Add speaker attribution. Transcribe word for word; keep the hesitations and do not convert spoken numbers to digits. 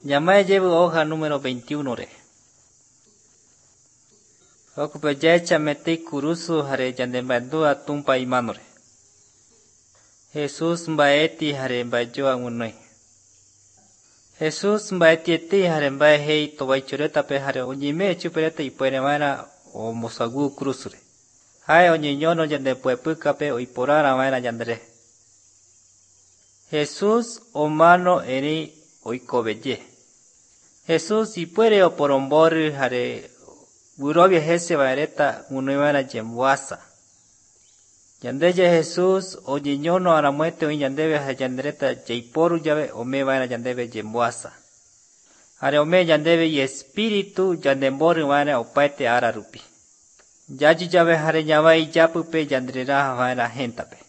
Speaker 1: Ñamae llevo hoja número veintiuno re. Ocupe yecha meti kurusu hare yandembandua tumpa imanore. Jesús mbaeti hare mbayoa munoi. Jesús mbaeti eti hare mbae hei tobaichureta pe hare onyime chupereta ipuere vaera o mosagu krusure. Hae oñeñono yandepuepuka pe oiporara vaera yandere. Jesús omano eri oikobeye. Jesús ipuere oporombori hare burovia jese vaereta munoi vaera yembuasa. Yandeye Jesús oñeñono aramuete oin yandebe hare yandereta yeiporu llave ome vaera yandebe yembuasa. Hare ome yandebe y espíritu yandembori vaera opaete ara rupi. Yayu llave hare ñavai yapupe yanderera vaera gentape.